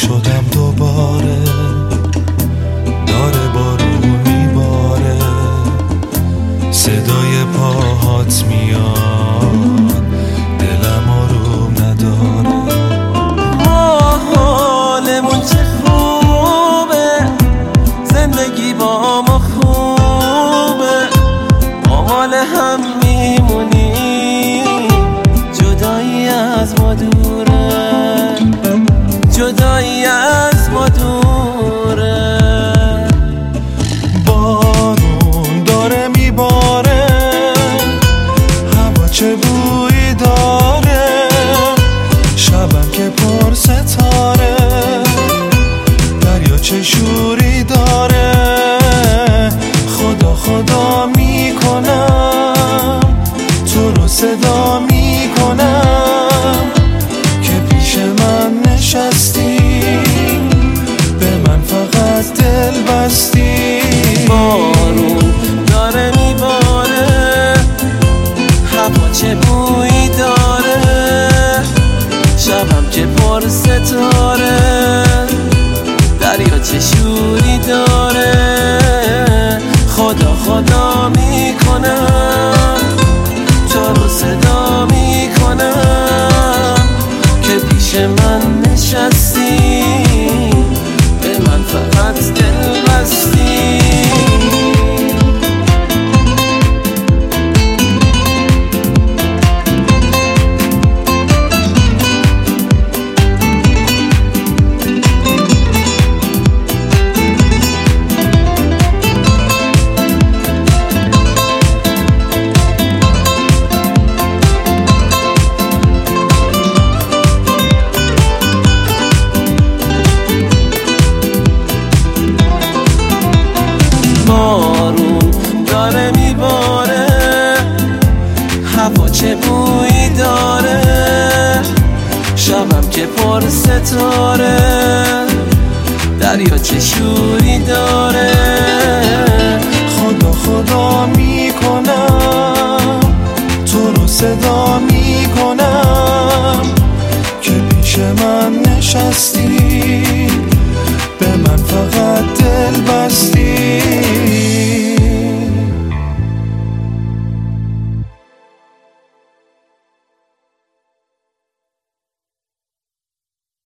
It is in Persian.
شدم دوباره، داره بارون میباره، صدای پاهات میاد، دلم آروم نداره. ما حالمون چه خوبه، زندگی با ما خوبه، آمال هم میمونیم، جدایی از ما دوره، جدایی از ما دوره. بارون داره میباره، هوا چه بویی داره، شبم که پر ستاره، دریا چه شوری داره. خدا خدا میکنم، تو رو صدا میکنم که پیش من نشستی، به من فقط دل بستی. بارون داره میباره، هوا چه بویی داره، شبم که پر ستاره، دریا چه شوری داره. خدا خدا میکنم، تو رو صدا میکنم که پیش من نشستی، به من فقط دل بستی. بارون داره میباره، هوا چه بویی داره، شبم که پر ستاره، دریا چه شوری داره. خدا خدا میکنم، تو رو صدا میکنم که پیش من نشستی، به من فقط دل بستی.